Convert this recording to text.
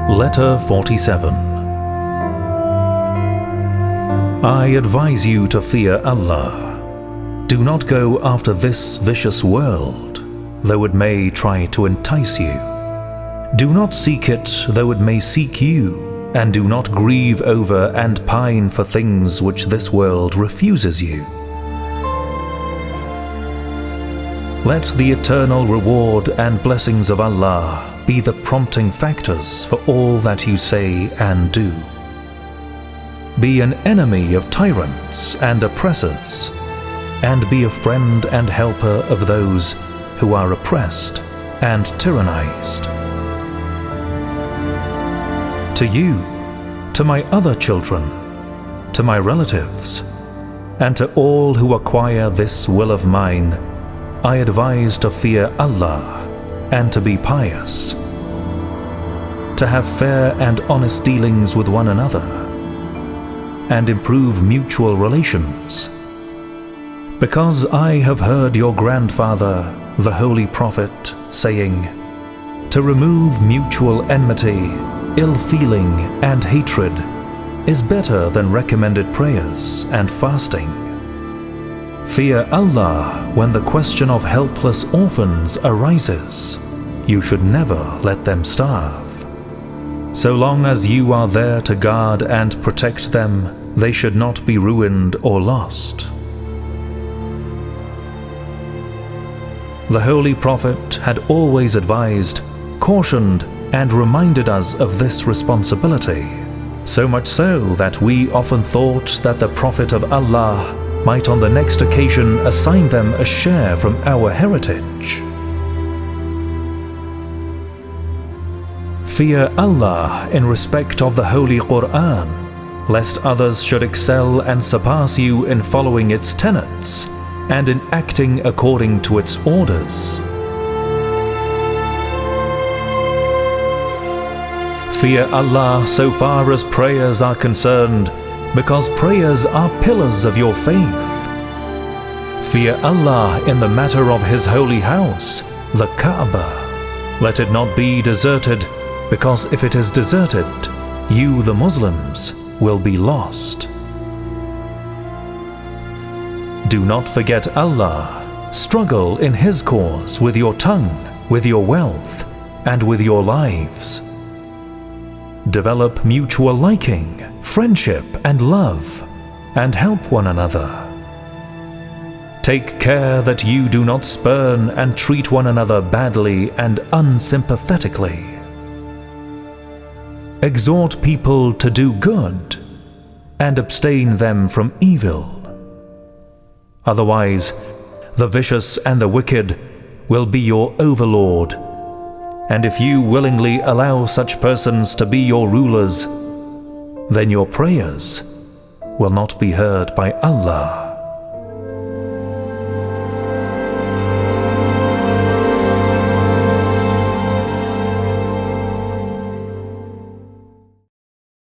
Letter 47. I advise you to fear Allah. Do not go after this vicious world, though it may try to entice you. Do not seek it, though it may seek you, and do not grieve over and pine for things which this world refuses you. Let the eternal reward and blessings of Allah be the prompting factors for all that you say and do. Be an enemy of tyrants and oppressors, and be a friend and helper of those who are oppressed and tyrannized. To you, to my other children, to my relatives, and to all who acquire this will of mine, I advise to fear Allah and to be pious, to have fair and honest dealings with one another, and improve mutual relations. Because I have heard your grandfather, the Holy Prophet, saying, to remove mutual enmity, ill feeling, and hatred is better than recommended prayers and fasting. Fear Allah when the question of helpless orphans arises. You should never let them starve. So long as you are there to guard and protect them, they should not be ruined or lost. The Holy Prophet had always advised, cautioned, and reminded us of this responsibility, so much so that we often thought that the Prophet of Allah might on the next occasion assign them a share from our heritage. Fear Allah in respect of the Holy Quran, lest others should excel and surpass you in following its tenets and in acting according to its orders. Fear Allah so far as prayers are concerned, because prayers are pillars of your faith. Fear Allah in the matter of His holy house, the Kaaba. Let it not be deserted, because if it is deserted, you, the Muslims, will be lost. Do not forget Allah. Struggle in His cause with your tongue, with your wealth, and with your lives. Develop mutual liking, friendship, and love, and help one another. Take care that you do not spurn and treat one another badly and unsympathetically. Exhort people to do good, and abstain them from evil. Otherwise, the vicious and the wicked will be your overlord, and if you willingly allow such persons to be your rulers, then your prayers will not be heard by Allah.